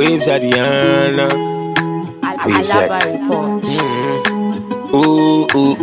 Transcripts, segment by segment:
Waves at the end. Alaba report. Ooh, ooh,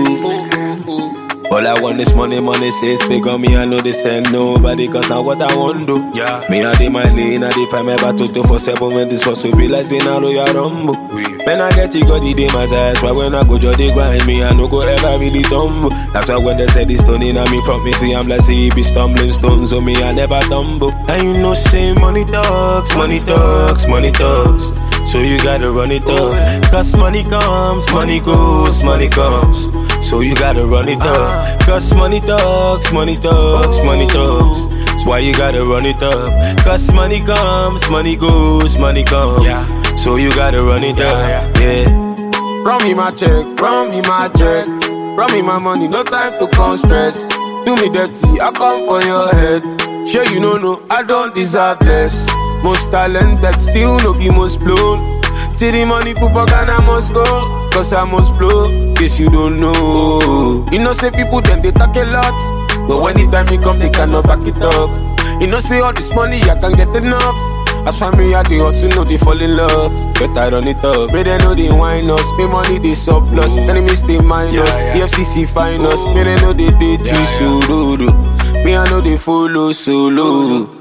ooh. All I want is money, money says figure me. I know this ain't nobody, cause now what I want do. Yeah. Me I dey my lane, I dey find my battle 247 when this hustle be like saying I know ya rumble. When I get it, got the day my size. Why when I go just they grind me, I no go ever really tumble. That's why when they say this stone in me from me, see I'm like say he be stumbling stones on me, I never tumble. And you know say money talks, money talks, money talks. So you gotta run it up. Cause money comes, money goes, money comes. So you gotta run it up. Cause money talks, money talks, money talks. That's why you gotta run it up. Cause money comes, money goes, money comes. So you gotta run it up, yeah. Run me my check, run me my check. Run me my money, no time to come stress. Do me dirty, I come for your head. Sure you know, I don't deserve less. Most talented, still no be most blown. Till the money put for Ghana must go. Cause I must blow, case you don't know. You know say people then they talk a lot, but when the time it come they cannot back it up. You know say all this money I can't get enough. As for me I the hustle know they fall in love. But I run it up, but they know they whine us. Pay money they surplus, enemies they minus. EFCC fine us, but they know they did solo. Me I know they follow solo.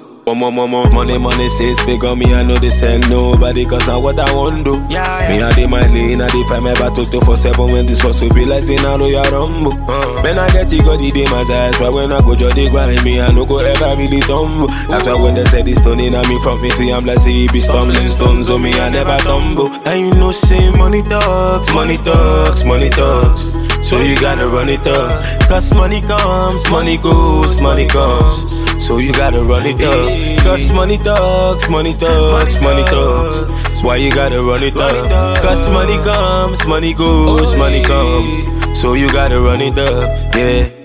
Money says figure me, I know this ain't nobody, cause now what I want do. Me I dey my lane, I dey find my battle 247 when this hustle be like saying I know ya rumble. When I get it, got the day my size. Why when I go just they grind me, I no go ever really tumble. That's why when they say this stone in me from me, see I'm like say he be stumbling stones on me, I never tumble. And you know say money talks, money talks, money talks. So you gotta run it up. Cause money comes, money goes, money comes. So you gotta run it up. Cause money talks, money talks, money talks. That's why you gotta run it up. Cause money comes, money goes, money comes. So you gotta run it up, yeah.